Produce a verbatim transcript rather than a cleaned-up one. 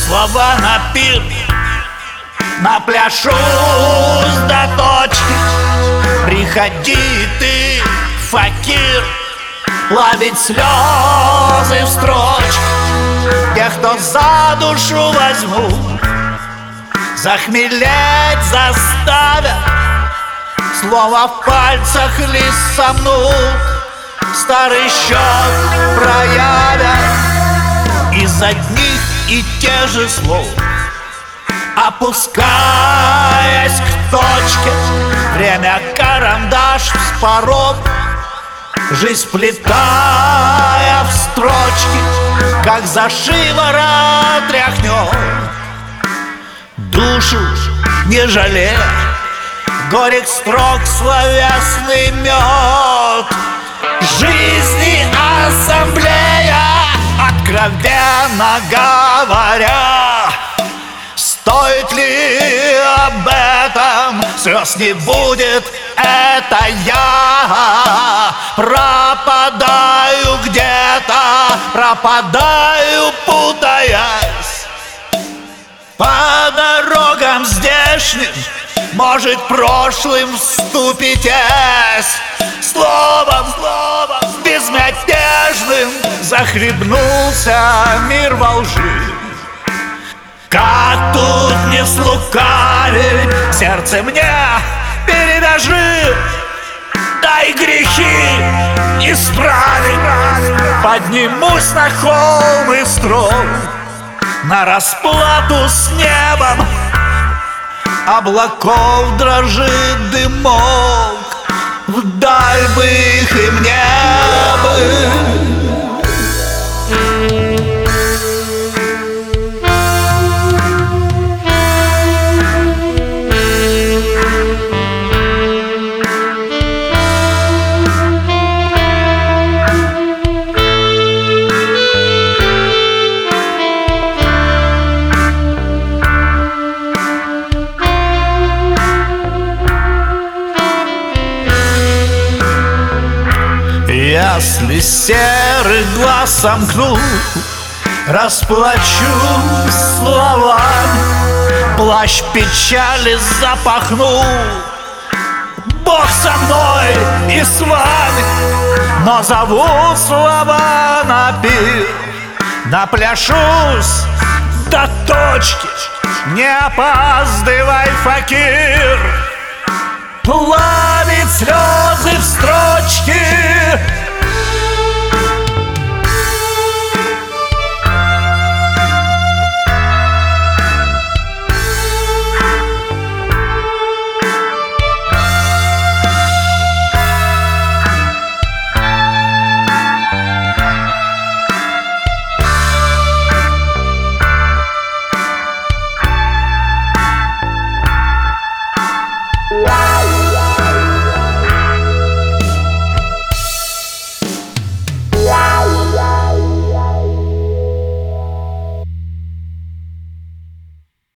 слова на пир, напляшусь до точки. Приходи ты, факир, плавить слезы в строчке. Тех, кто за душу возьму, захмелеть заставят, слово в пальцах лишь сомнут, старый счет проявят. Из одних и тех же слов, опускаясь к точке, время карандаш вспоров, жизнь плетая в строчки, как за шиворот тряхнет. Душу не жалея, горек строк словесный мед. Жизни ассамблея, откровенно говоря, стоит ли об этом? Слез не будет, это я пропадаю где-то, пропадаю, путаясь по дорогам здешним. Может, прошлым вступитесь словом, словом безмятежным. Захлебнулся мир во лжи. Как тут не слукавить, сердце мне передажи. Дай грехи исправить, поднимусь на холм и строй, на расплату с небом облаков дрожит дымок. Вдаль бы их и мне бы. Если серый глаз сомкну, расплачусь словами, плащ печали запахну. Бог со мной и с вами, но зову слова на пир. Напляшусь до точки, не опаздывай, факир. Плавить слезы в строчке,